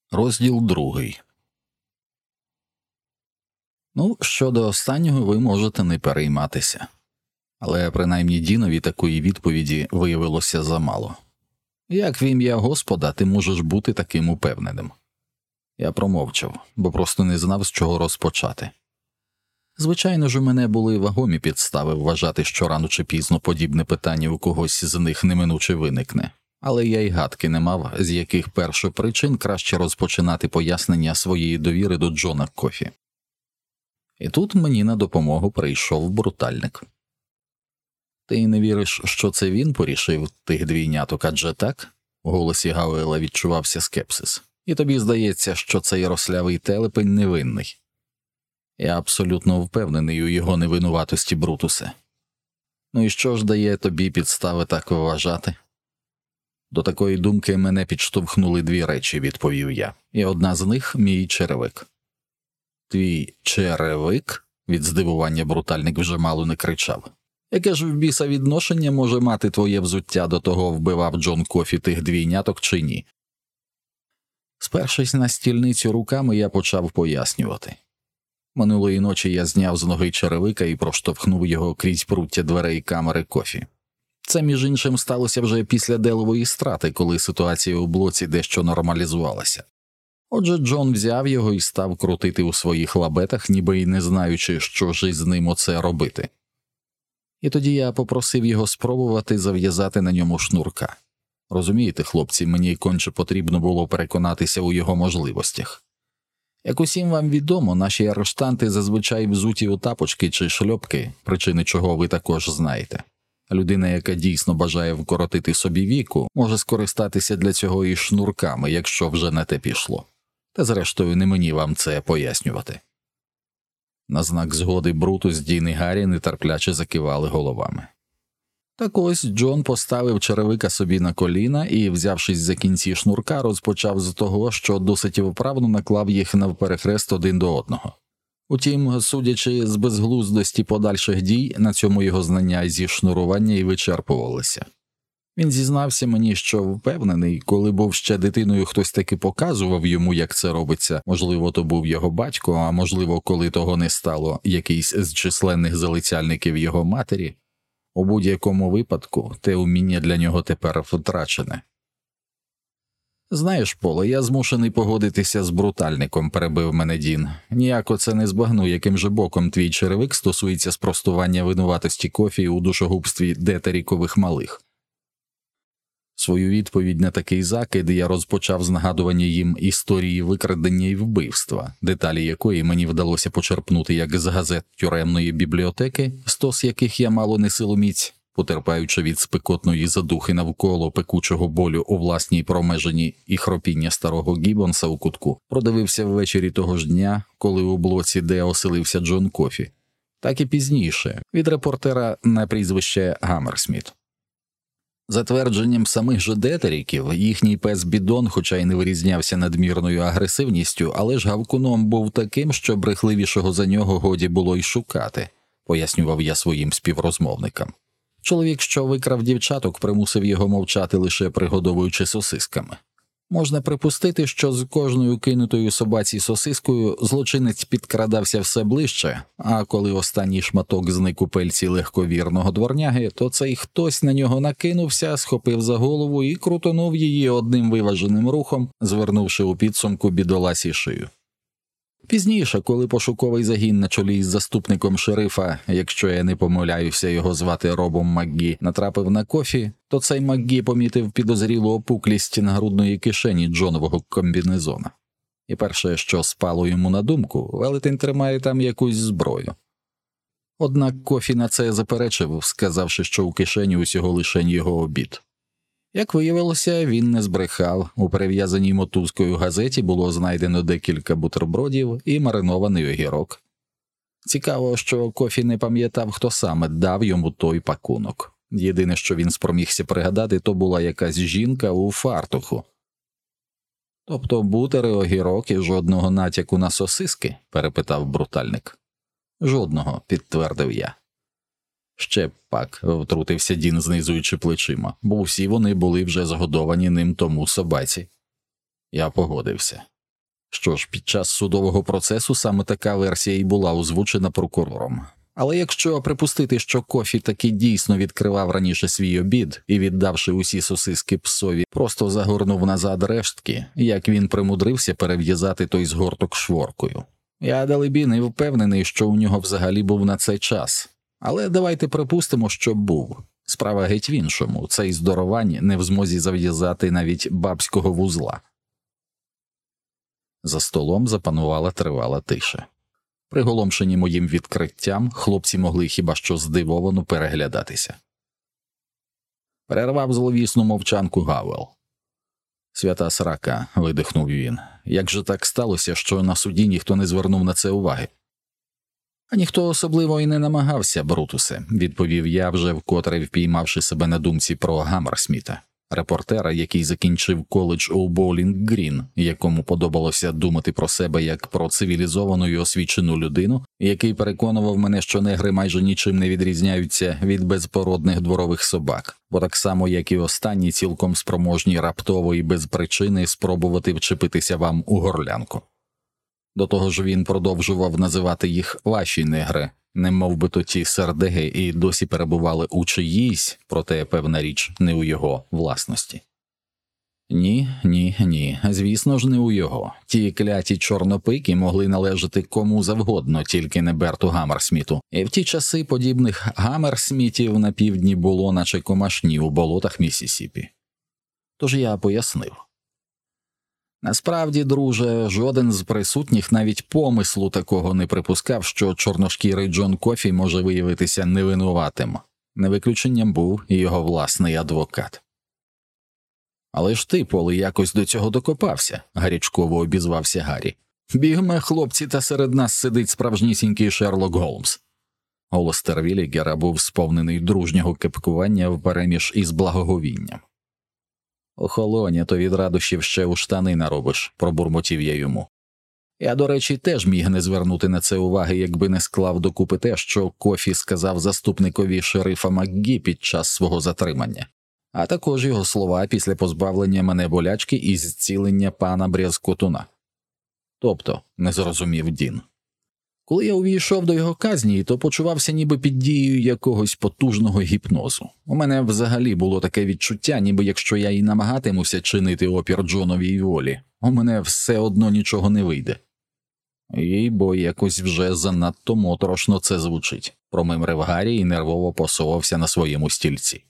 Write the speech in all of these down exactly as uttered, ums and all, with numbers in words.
Розділ другий. Ну, щодо останнього ви можете не перейматися. Але принаймні Дінові такої відповіді виявилося замало. Як в ім'я Господа ти можеш бути таким упевненим? Я промовчав, бо просто не знав, з чого розпочати. Звичайно ж, у мене були вагомі підстави вважати, що рано чи пізно подібне питання у когось з них неминуче виникне. Але я й гадки не мав, з яких першопричин краще розпочинати пояснення своєї довіри до Джона Кофі. І тут мені на допомогу прийшов брутальник. «Ти не віриш, що це він порішив тих двійняток, адже так?» У голосі Гауела відчувався скепсис. «І тобі здається, що цей рослявий телепень невинний?» «Я абсолютно впевнений у його невинуватості, Брутусе». «Ну і що ж дає тобі підстави так вважати?» «До такої думки мене підштовхнули дві речі», – відповів я, – «і одна з них – мій черевик». «Твій черевик?» – від здивування брутальник вже мало не кричав. «Яке ж в біса відношення може мати твоє взуття до того, вбивав Джон Кофі тих двійняток чи ні?» Спершись на стільницю руками, я почав пояснювати. Минулої ночі я зняв з ноги черевика і проштовхнув його крізь пруття дверей камери Кофі. Це, між іншим, сталося вже після Делової страти, коли ситуація у блоці дещо нормалізувалася. Отже, Джон взяв його і став крутити у своїх лабетах, ніби й не знаючи, що ж із ним оце робити. І тоді я попросив його спробувати зав'язати на ньому шнурка. Розумієте, хлопці, мені конче потрібно було переконатися у його можливостях. Як усім вам відомо, наші арештанти зазвичай взуті у тапочки чи шльопки, причини чого ви також знаєте. Людина, яка дійсно бажає вкоротити собі віку, може скористатися для цього і шнурками, якщо вже на те пішло. Та зрештою не мені вам це пояснювати. На знак згоди Брутус, Дін і Гаррі нетерпляче закивали головами. Так ось Джон поставив черевика собі на коліна і, взявшись за кінці шнурка, розпочав з того, що досить вправно наклав їх навперехрест один до одного. Утім, судячи з безглуздості подальших дій, на цьому його знання зі шнурування і вичерпувалися. Він зізнався мені, що впевнений, коли був ще дитиною, хтось таки показував йому, як це робиться, можливо, то був його батько, а можливо, коли того не стало, якийсь з численних залицяльників його матері. У будь-якому випадку те уміння для нього тепер втрачене. «Знаєш, Поле, я змушений погодитися з брутальником», – перебив мене Дін. «Ніяко це не збагну, яким же боком твій черевик стосується спростування винуватості Кофі у душогубстві детерікових малих». Свою відповідь на такий закид я розпочав з нагадування їм історії викрадення і вбивства, деталі якої мені вдалося почерпнути як з газет тюремної бібліотеки, стос яких я мало не силоміць, потерпаючи від спекотної задухи навколо пекучого болю у власній промежині і хропіння старого Гіббонса у кутку, продивився ввечері того ж дня, коли у блоці, де оселився Джон Кофі, так і пізніше, від репортера на прізвище Гаммерсміт. За твердженням самих же детеріків, їхній пес Бідон, хоча й не вирізнявся надмірною агресивністю, але ж гавкуном був таким, що брехливішого за нього годі було й шукати, пояснював я своїм співрозмовникам. Чоловік, що викрав дівчаток, примусив його мовчати, лише пригодовуючи сосисками. Можна припустити, що з кожною кинутою собаці сосискою злочинець підкрадався все ближче, а коли останній шматок зник у пельці легковірного дворняги, то цей хтось на нього накинувся, схопив за голову і крутонув її одним виваженим рухом, звернувши у підсумку бідоласі шию. Пізніше, коли пошуковий загін на чолі із заступником шерифа, якщо я не помиляюся, його звати Робом МакГі, натрапив на Кофі, то цей МакГі помітив підозрілу опуклість нагрудної кишені Джонового комбінезона. І перше, що спало йому на думку, велетень тримає там якусь зброю. Однак Кофі на це заперечив, сказавши, що у кишені усього лишень його обід. Як виявилося, він не збрехав. У перев'язаній мотузкою газеті було знайдено декілька бутербродів і маринований огірок. Цікаво, що Кофі не пам'ятав, хто саме дав йому той пакунок. Єдине, що він спромігся пригадати, то була якась жінка у фартуху. «Тобто бутери, огірок і жодного натяку на сосиски?» – перепитав брутальник. «Жодного», – підтвердив я. «Ще б пак», – втрутився Дін, знизуючи плечима, бо всі вони були вже згодовані ним тому собаці. Я погодився. Що ж, під час судового процесу саме така версія і була озвучена прокурором. Але якщо припустити, що Кофі таки дійсно відкривав раніше свій обід і, віддавши усі сосиски псові, просто загорнув назад рештки, як він примудрився перев'язати той згорток шворкою. Я, далебі, не впевнений, що у нього взагалі був на це час. Але давайте припустимо, що був. Справа геть в іншому. Цей здоровань не в змозі зав'язати навіть бабського вузла. За столом запанувала тривала тиша. Приголомшені моїм відкриттям, хлопці могли хіба що здивовано переглядатися. Перервав зловісну мовчанку Гауел. «Свята срака», – видихнув він. «Як же так сталося, що на суді ніхто не звернув на це уваги?» «А ніхто особливо і не намагався, Брутусе», – відповів я, вже вкотре впіймавши себе на думці про Гаммерсміта, репортера, який закінчив коледж у Боулінг-Грін, якому подобалося думати про себе як про цивілізовану і освічену людину, який переконував мене, що негри майже нічим не відрізняються від безпородних дворових собак, бо так само, як і останні, цілком спроможні раптово і без причини спробувати вчепитися вам у горлянку. До того ж він продовжував називати їх «ваші негри», немов би то ті сердеги і досі перебували у чиїсь, проте, певна річ, не у його власності. Ні, ні, ні, звісно ж не у його. Ті кляті чорнопики могли належати кому завгодно, тільки не Берту Гаммерсміту, і в ті часи подібних Гаммерсмітів на півдні було наче комашні у болотах Міссісіпі. Тож я пояснив. Насправді, друже, жоден з присутніх навіть помислу такого не припускав, що чорношкірий Джон Кофі може виявитися невинуватим. Не виключенням був і його власний адвокат. «Але ж ти, Поле, якось до цього докопався», – гарячково обізвався Гаррі. «Бігме, хлопці, та серед нас сидить справжнісінький Шерлок Голмс». Голос Тервілігера був сповнений дружнього кепкування впереміж із благоговінням. «Охолонь, а то від радощів ще у штани наробиш», – пробурмотів я йому. Я, до речі, теж міг не звернути на це уваги, якби не склав докупи те, що Кофі сказав заступникові шерифа МакГі під час свого затримання, а також його слова після позбавлення мене болячки і зцілення пана Брязкотуна. Тобто, не зрозумів Дін. Коли я увійшов до його казні, то почувався ніби під дією якогось потужного гіпнозу. У мене взагалі було таке відчуття, ніби якщо я і намагатимуся чинити опір Джоновій волі, у мене все одно нічого не вийде. Їй, бо якось вже занадто моторошно це звучить, промимрив Гаррі і нервово посувався на своєму стільці.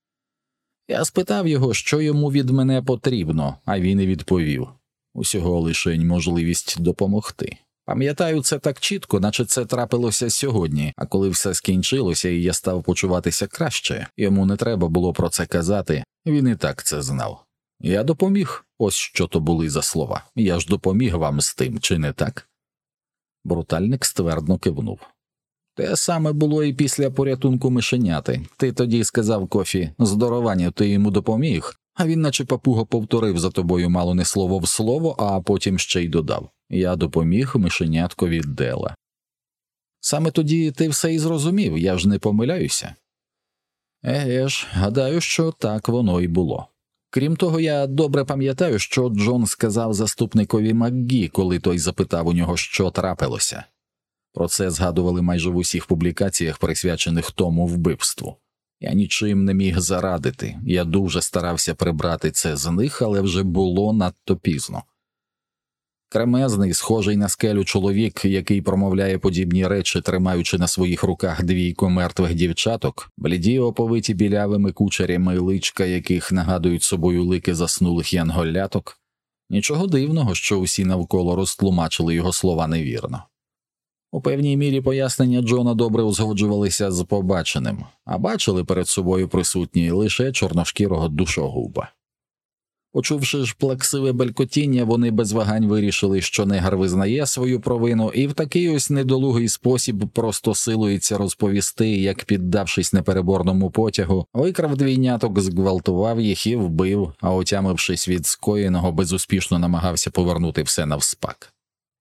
Я спитав його, що йому від мене потрібно, а він і відповів. Усього лишень можливість допомогти. Пам'ятаю це так чітко, наче це трапилося сьогодні, а коли все скінчилося і я став почуватися краще, йому не треба було про це казати, він і так це знав. Я допоміг, ось що то були за слова, я ж допоміг вам з тим, чи не так? Брутальник ствердно кивнув. Те саме було і після порятунку мишеняти. Ти тоді сказав Кофі, здоровання, ти йому допоміг, а він наче папуга повторив за тобою мало не слово в слово, а потім ще й додав. Я допоміг мишеняткові Дела. Саме тоді ти все і зрозумів, я ж не помиляюся. Еге ж, гадаю, що так воно і було. Крім того, я добре пам'ятаю, що Джон сказав заступникові МакГі, коли той запитав у нього, що трапилося. Про це згадували майже в усіх публікаціях, присвячених тому вбивству. Я нічим не міг зарадити, я дуже старався прибрати це з них, але вже було надто пізно. Кремезний, схожий на скелю чоловік, який промовляє подібні речі, тримаючи на своїх руках двійко мертвих дівчаток, бліді оповиті білявими кучерями личка, яких нагадують собою лики заснулих янголяток. Нічого дивного, що усі навколо розтлумачили його слова невірно. У певній мірі пояснення Джона добре узгоджувалися з побаченим, а бачили перед собою присутні лише чорношкірого душогуба. Почувши ж плаксиве белькотіння, вони без вагань вирішили, що негр визнає свою провину і в такий ось недолугий спосіб просто силується розповісти, як, піддавшись непереборному потягу, викрав двійняток, зґвалтував їх і вбив, а отямившись від скоєного, безуспішно намагався повернути все навспак.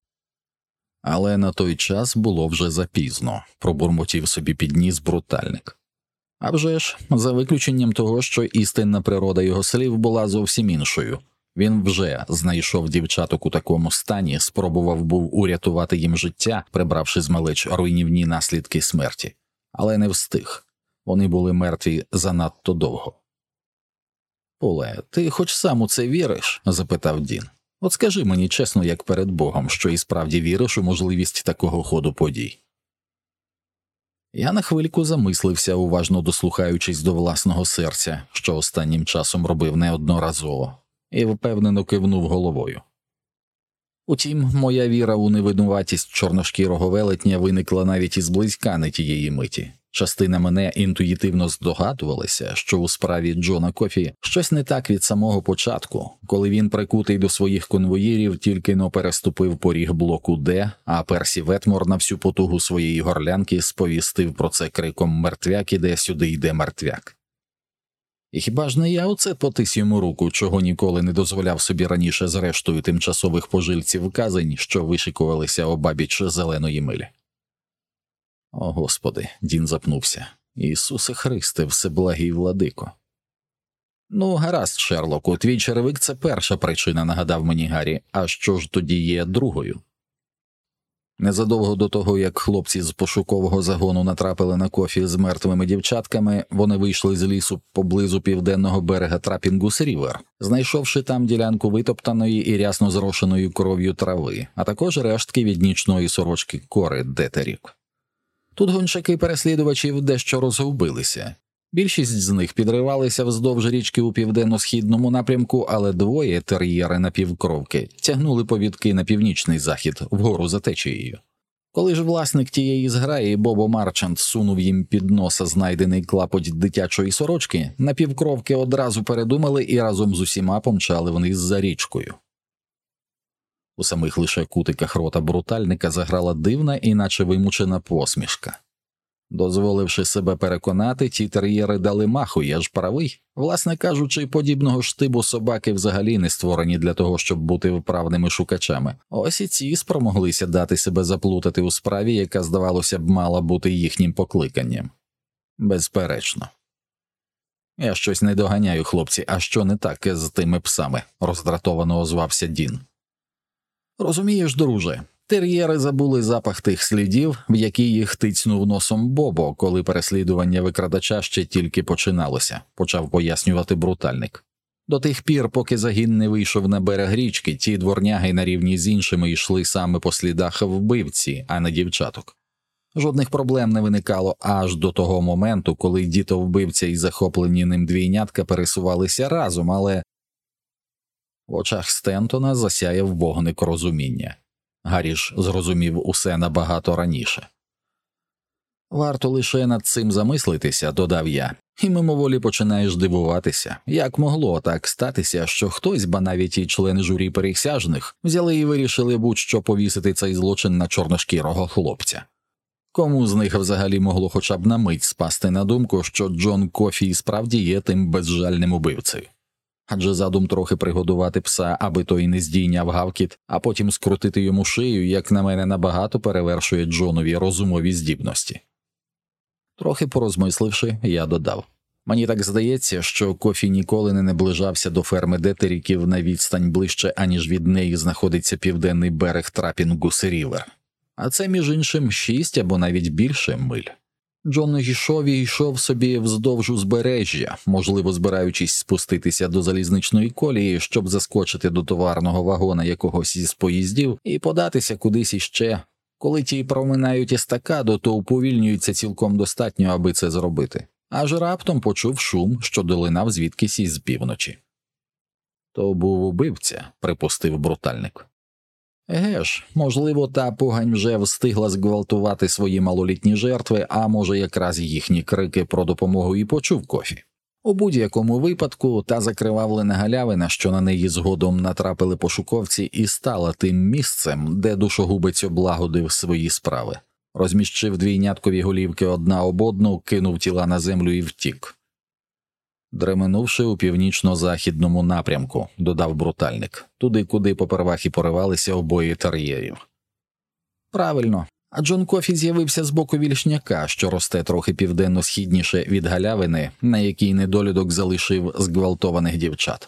Але на той час було вже запізно, пробурмотів собі під ніс брутальник. А вже ж, за виключенням того, що істинна природа його слів була зовсім іншою. Він вже знайшов дівчаток у такому стані, спробував був урятувати їм життя, прибравши з малеч руйнівні наслідки смерті, але не встиг. Вони були мертві занадто довго. «Поле, ти хоч сам у це віриш?» – запитав Дін. «От скажи мені чесно, як перед Богом, що і справді віриш у можливість такого ходу подій». Я на хвильку замислився, уважно дослухаючись до власного серця, що останнім часом робив неодноразово, і впевнено кивнув головою. Утім, моя віра у невинуватість чорношкірого велетня виникла навіть із близька не тієї миті. Частина мене інтуїтивно здогадувалася, що у справі Джона Кофі щось не так від самого початку, коли він, прикутий до своїх конвоїрів, тільки-но переступив поріг блоку Д, а Персі Ветмор на всю потугу своєї горлянки сповістив про це криком «Мертвяк іде, сюди йде мертвяк». І хіба ж не я оце потис йому руку, чого ніколи не дозволяв собі раніше з рештою тимчасових пожильців казань, що вишикувалися обабіч зеленої милі? О, Господи, Дін запнувся. Ісусе Христе, всеблагий владико. Ну, гаразд, Шерлоку, твій черевик – це перша причина, нагадав мені Гаррі, а що ж тоді є другою? Незадовго до того, як хлопці з пошукового загону натрапили на Кофі з мертвими дівчатками, вони вийшли з лісу поблизу південного берега Трапінгус-Рівер, знайшовши там ділянку витоптаної і рясно зрошеної кров'ю трави, а також рештки від нічної сорочки Кори Детерік. Тут гончаки переслідувачів дещо розгубилися. Більшість з них підривалися вздовж річки у південно-східному напрямку, але двоє тер'єри напівкровки тягнули повідки на північний захід, вгору за течією. Коли ж власник тієї зграї Бобо Марчант сунув їм під носа знайдений клапоть дитячої сорочки, напівкровки одразу передумали і разом з усіма помчали вниз за річкою. У самих лише кутиках рота брутальника заграла дивна і наче вимучена посмішка. Дозволивши себе переконати, ті тер'єри дали маху, я ж правий. Власне кажучи, подібного штибу собаки взагалі не створені для того, щоб бути вправними шукачами. Ось і ці спромоглися дати себе заплутати у справі, яка, здавалося б, мала бути їхнім покликанням. Безперечно. Я щось не доганяю, хлопці, а що не так з тими псами? Роздратовано озвався Дін. Розумієш, друже, тер'єри забули запах тих слідів, в які їх тицьнув носом Бобо, коли переслідування викрадача ще тільки починалося, почав пояснювати брутальник. До тих пір, поки загін не вийшов на берег річки, ті дворняги на рівні з іншими йшли саме по слідах вбивці, а не дівчаток. Жодних проблем не виникало аж до того моменту, коли дітовбивця і захоплені ним двійнятка пересувалися разом, але... В очах Стентона засяяв вогник розуміння. Гаррі ж зрозумів усе набагато раніше. «Варто лише над цим замислитися», – додав я, – і мимоволі починаєш дивуватися, як могло так статися, що хтось, ба навіть і члени журі присяжних, взяли і вирішили будь-що повісити цей злочин на чорношкірого хлопця. Кому з них взагалі могло хоча б на мить спасти на думку, що Джон Кофі і справді є тим безжальним убивцею? Адже задум трохи пригодувати пса, аби той не здійняв гавкіт, а потім скрутити йому шию, як на мене, набагато перевершує Джонові розумові здібності. Трохи порозмисливши, я додав. Мені так здається, що Кофі ніколи не наближався до ферми Детеріків на відстань ближче, аніж від неї знаходиться південний берег Трапінгус-Рівер. А це, між іншим, шість або навіть більше миль. Джон йшов і йшов собі вздовж узбережжя, можливо, збираючись спуститися до залізничної колії, щоб заскочити до товарного вагона якогось із поїздів і податися кудись іще. Коли ті проминають естакаду, то уповільнюються цілком достатньо, аби це зробити. Аж раптом почув шум, що долинав звідкись із півночі. «То був убивця», – припустив брутальник. Еге ж, можливо, та погань вже встигла зґвалтувати свої малолітні жертви, а може якраз їхні крики про допомогу і почув Кофі. У будь-якому випадку та закривавлена галявина, що на неї згодом натрапили пошуковці, і стала тим місцем, де душогубець облагодив свої справи. Розміщив двійняткові голівки одна об одну, кинув тіла на землю і втік. «Дременувши у північно-західному напрямку», – додав брутальник, туди, куди попервах і поривалися обоє тер'єрів. «Правильно. А Джон Кофі з'явився з боку вільшняка, що росте трохи південно-східніше від галявини, на якій недолюдок залишив зґвалтованих дівчат.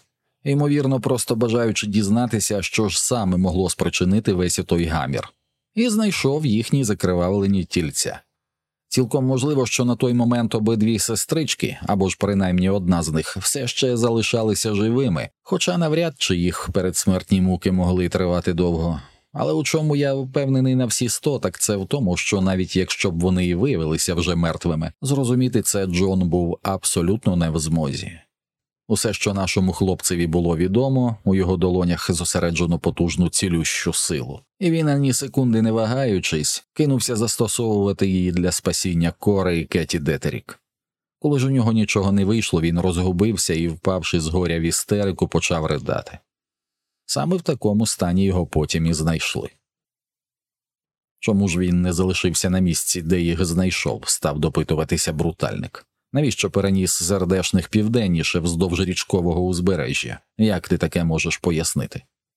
ймовірно, просто бажаючи дізнатися, що ж саме могло спричинити весь отой гамір, і знайшов їхні закривавлені тільця. Цілком можливо, що на той момент обидві сестрички, або ж принаймні одна з них, все ще залишалися живими, хоча навряд чи їх передсмертні муки могли тривати довго. Але у чому я впевнений на всі сто, так це в тому, що навіть якщо б вони і виявилися вже мертвими, зрозуміти це Джон був абсолютно не в змозі. Усе, що нашому хлопцеві було відомо, у його долонях зосереджено потужну цілющу силу, і він, ані секунди не вагаючись, кинувся застосовувати її для спасіння Кори і Кеті Детерік. Коли ж у нього нічого не вийшло, він розгубився і, впавши з горя в істерику, почав ридати. Саме в такому стані його потім і знайшли. Чому ж він не залишився на місці, де їх знайшов, став допитуватися брутальник. Навіщо переніс з Ардешних південніше вздовж річкового узбережжя? Як ти таке можеш пояснити?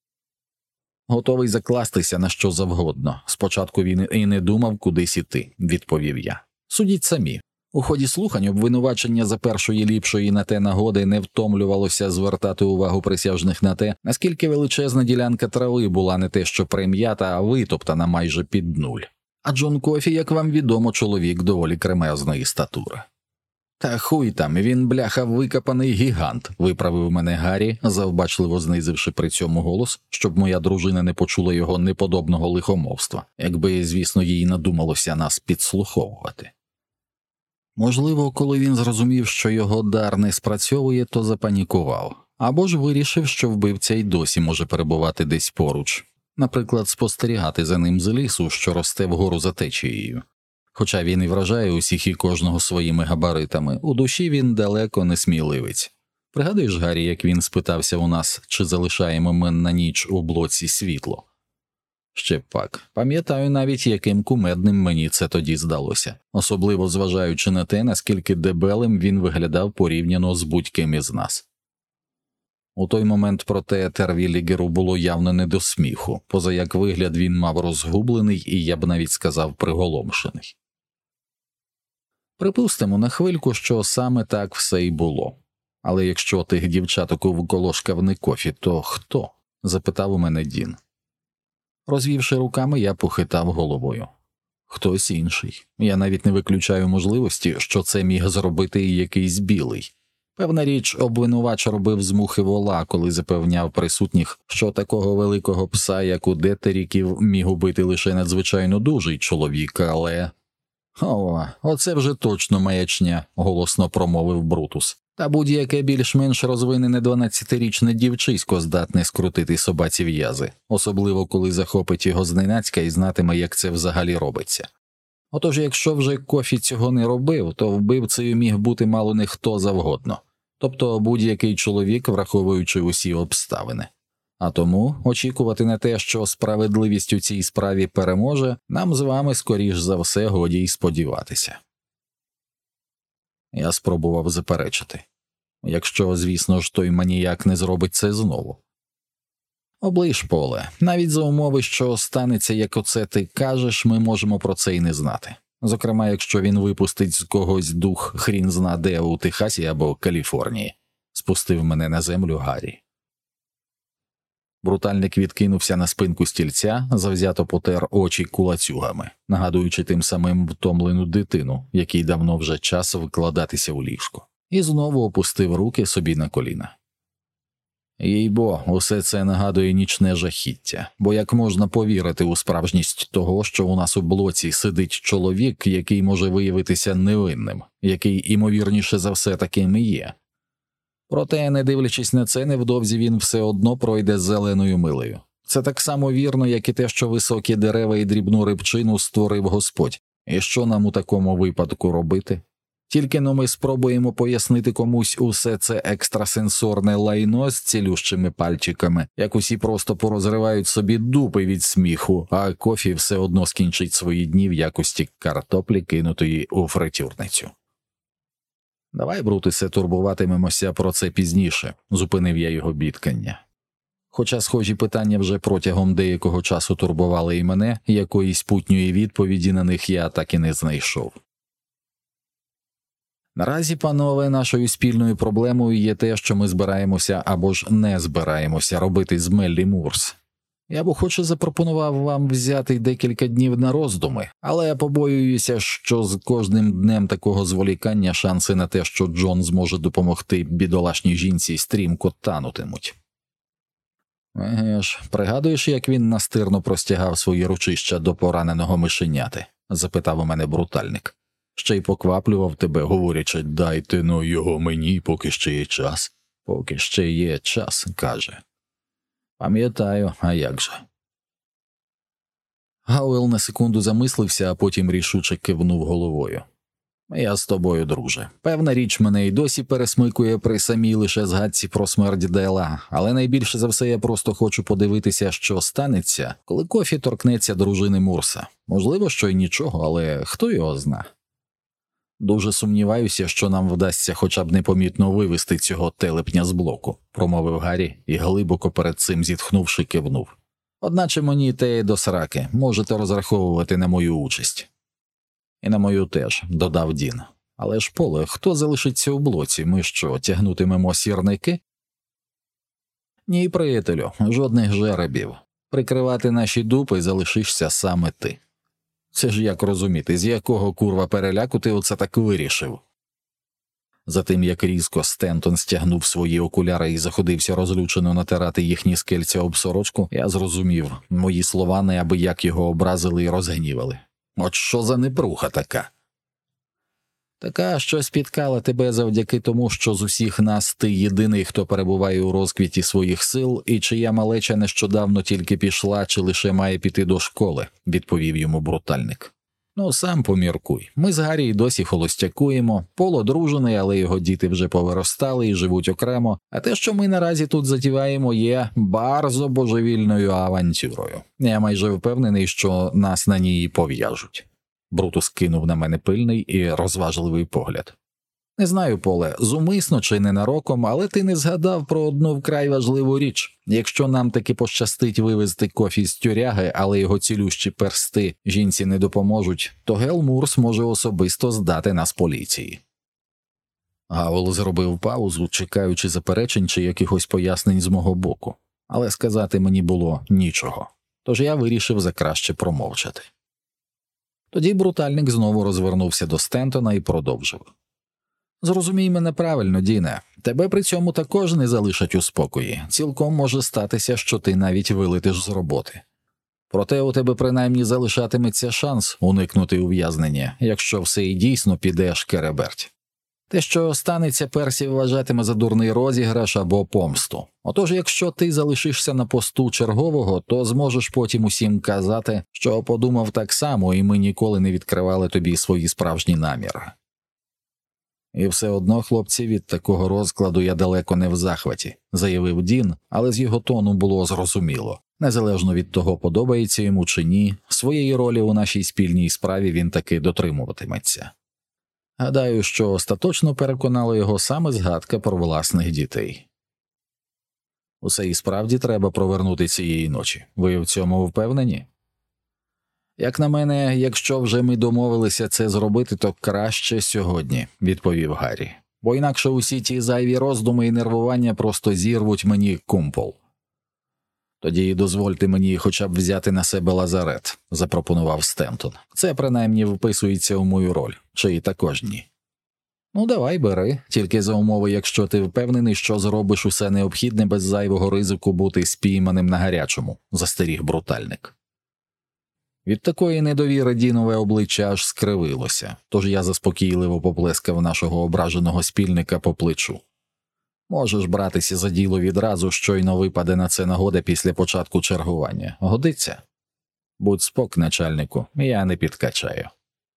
Готовий закластися на що завгодно. Спочатку він і не думав кудись іти, відповів я. Судіть самі. У ході слухань обвинувачення за першої ліпшої на те нагоди не втомлювалося звертати увагу присяжних на те, наскільки величезна ділянка трави була не те що прим'ята, а витоптана майже під нуль. А Джон Кофі, як вам відомо, чоловік доволі кремезної статури. Та хуй там, він, бляха, викопаний гігант, виправив мене Гаррі, завбачливо знизивши при цьому голос, щоб моя дружина не почула його неподобного лихомовства, якби, звісно, їй надумалося нас підслуховувати. Можливо, коли він зрозумів, що його дар не спрацьовує, то запанікував, або ж вирішив, що вбивця й досі може перебувати десь поруч, наприклад, спостерігати за ним з лісу, що росте вгору за течією. Хоча він і вражає усіх і кожного своїми габаритами, у душі він далеко не сміливець. Пригадуєш, Гаррі, як він спитався у нас, чи залишаємо ми на ніч у блоці світло? Ще пак, пам'ятаю навіть, яким кумедним мені це тоді здалося, особливо зважаючи на те, наскільки дебелим він виглядав порівняно з будь-ким із нас. У той момент, проте, Тервілігеру було явно не до сміху, поза як вигляд він мав розгублений і, я б навіть сказав, приголомшений. Припустимо на хвильку, що саме так все й було. Але якщо тих дівчаток увколошкав не Кофі, то хто? – запитав у мене Дін. Розвівши руками, я похитав головою. Хтось інший. Я навіть не виключаю можливості, що це міг зробити і якийсь білий. Певна річ, обвинувач робив з мухи вола, коли запевняв присутніх, що такого великого пса, як у Детеріків, міг убити лише надзвичайно дужий чоловік, але... «О, оце вже точно маячня», – голосно промовив Брутус. «Та будь-яке більш-менш розвинене дванадцятирічне дівчисько здатне скрутити собаці в'язи, особливо коли захопить його зненацька і знатиме, як це взагалі робиться. Отож, якщо вже Кофі цього не робив, то вбивцею міг бути мало не хто завгодно, тобто будь-який чоловік, враховуючи усі обставини. А тому очікувати на те, що справедливість у цій справі переможе, нам з вами, скоріш за все, годі й сподіватися». Я спробував заперечити. Якщо, звісно ж, той маніяк не зробить це знову. «Оближ, Поле, навіть за умови, що станеться, як оце ти кажеш, ми можемо про це й не знати. Зокрема, якщо він випустить з когось дух хрін зна де у Техасі або Каліфорнії», – спустив мене на землю Гаррі. Брутальник відкинувся на спинку стільця, завзято потер очі кулацюгами, нагадуючи тим самим втомлену дитину, якій давно вже час викладатися у ліжко, і знову опустив руки собі на коліна. «Їй-бо, усе це нагадує нічне жахіття, бо як можна повірити у справжність того, що у нас у блоці сидить чоловік, який може виявитися невинним, який, імовірніше за все, таким і є. Проте, не дивлячись на це, невдовзі він все одно пройде зеленою милею. Це так само вірно, як і те, що високі дерева і дрібну рибчину створив Господь. І що нам у такому випадку робити? Тільки но ми спробуємо пояснити комусь усе це екстрасенсорне лайно з цілющими пальчиками, як усі просто порозривають собі дупи від сміху, а Кофі все одно скінчить свої дні в якості картоплі, кинутої у фритюрницю. «Давай, Брутусе, турбуватимемося про це пізніше», – зупинив я його бідкання. Хоча схожі питання вже протягом деякого часу турбували і мене, якоїсь путньої відповіді на них я так і не знайшов. Наразі, панове, нашою спільною проблемою є те, що ми збираємося або ж не збираємося робити з Меллі Мурс. Я б охоче запропонував вам взяти декілька днів на роздуми, але я побоююся, що з кожним днем такого зволікання шанси на те, що Джон зможе допомогти бідолашній жінці, стрімко танутимуть. Еге ж, пригадуєш, як він настирно простягав свої ручища до пораненого мишеняти? Запитав у мене брутальник. Ще й покваплював тебе, говорячи, дайте но його мені, поки ще є час. Поки ще є час, каже. Пам'ятаю, а як же. Гауел на секунду замислився, а потім рішуче кивнув головою. Я з тобою, друже. Певна річ мене й досі пересмикує при самій лише згадці про смерть Дела, але найбільше за все я просто хочу подивитися, що станеться, коли Кофі торкнеться дружини Мурса. Можливо, що й нічого, але хто його зна. Дуже сумніваюся, що нам вдасться хоча б непомітно вивести цього телепня з блоку, промовив Гаррі і, глибоко перед цим зітхнувши, кивнув. Одначе мені те й до сраки, можете розраховувати на мою участь. І на мою теж, додав Дін. Але ж, Поле, хто залишиться у блоці? Ми що, тягнутимемо сірники? Ні, приятелю, жодних жеребів. Прикривати наші дупи залишишся саме ти. Це ж як розуміти, з якого курва переляку ти оце так вирішив? Затим, як різко Стентон стягнув свої окуляри і заходився розлючено натирати їхні скельця об сорочку, я зрозумів, мої слова неабияк його образили і розгнівали. От що за непруха така? Така, що спіткала тебе завдяки тому, що з усіх нас ти єдиний, хто перебуває у розквіті своїх сил, і чия малеча нещодавно тільки пішла, чи лише має піти до школи, відповів йому брутальник. Ну, сам поміркуй. Ми з Гаррі й досі холостякуємо, Пол одружений, але його діти вже повиростали і живуть окремо, а те, що ми наразі тут затіваємо, є барзо божевільною авантюрою. Я майже впевнений, що нас на ній пов'яжуть. Брутус кинув на мене пильний і розважливий погляд. Не знаю, Поле, зумисно чи ненароком, але ти не згадав про одну вкрай важливу річ. Якщо нам таки пощастить вивезти Кофі з тюряги, але його цілющі персти жінці не допоможуть, то Гел Мурс може особисто здати нас поліції. Гаул зробив паузу, чекаючи заперечень чи якихось пояснень з мого боку, але сказати мені було нічого, тож я вирішив закраще промовчати. Тоді брутальник знову розвернувся до Стентона і продовжив. Зрозумій мене правильно, Діне, тебе при цьому також не залишать у спокої, цілком може статися, що ти навіть вилетиш з роботи. Проте у тебе принаймні залишатиметься шанс уникнути ув'язнення, якщо все і дійсно піде шкереберть. Те, що станеться, Персі вважатиме за дурний розіграш або помсту. Отож, якщо ти залишишся на посту чергового, то зможеш потім усім казати, що подумав так само, і ми ніколи не відкривали тобі свої справжні наміри. І все одно, хлопці, від такого розкладу я далеко не в захваті, заявив Дін, але з його тону було зрозуміло. Незалежно від того, подобається йому чи ні, своєї ролі у нашій спільній справі він таки дотримуватиметься. Гадаю, що остаточно переконало його саме згадка про власних дітей. Усе і справді треба провернути цієї ночі. Ви в цьому впевнені? Як на мене, якщо вже ми домовилися це зробити, то краще сьогодні, відповів Гаррі. Бо інакше усі ті зайві роздуми і нервування просто зірвуть мені кумпол. Тоді дозвольте мені хоча б взяти на себе лазарет, запропонував Стентон. Це принаймні вписується у мою роль, чи й також ні. Ну давай бери, тільки за умови, якщо ти впевнений, що зробиш усе необхідне без зайвого ризику бути спійманим на гарячому, застеріг брутальник. Від такої недовіри Дінове обличчя аж скривилося, тож я заспокійливо поплескав нашого ображеного спільника по плечу. Можеш братися за діло відразу, щойно випаде на це нагода після початку чергування. Годиться? Будь спок, начальнику, я не підкачаю.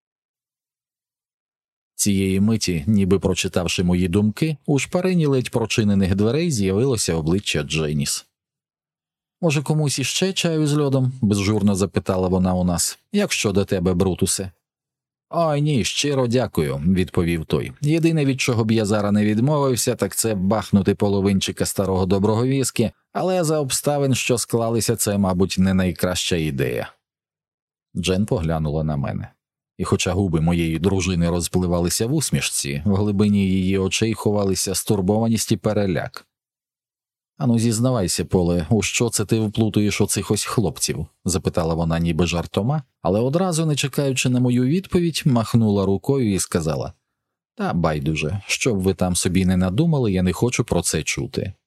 Цієї миті, ніби прочитавши мої думки, у шпарині ледь прочинених дверей з'явилося обличчя Дженіс. «Може, комусь іще чаю з льодом?» – безжурно запитала вона у нас. «Як щодо тебе, Брутусе?» «Ой, ні, щиро дякую», – відповів той. «Єдине, від чого б я зараз не відмовився, так це бахнути половинчика старого доброго віскі, але за обставин, що склалися, це, мабуть, не найкраща ідея». Джен поглянула на мене. І хоча губи моєї дружини розпливалися в усмішці, в глибині її очей ховалися стурбованість і переляк. «Ану, зізнавайся, Поле, у що це ти вплутуєш оцих ось хлопців?» – запитала вона ніби жартома, але одразу, не чекаючи на мою відповідь, махнула рукою і сказала: «Та байдуже, що б ви там собі не надумали, я не хочу про це чути».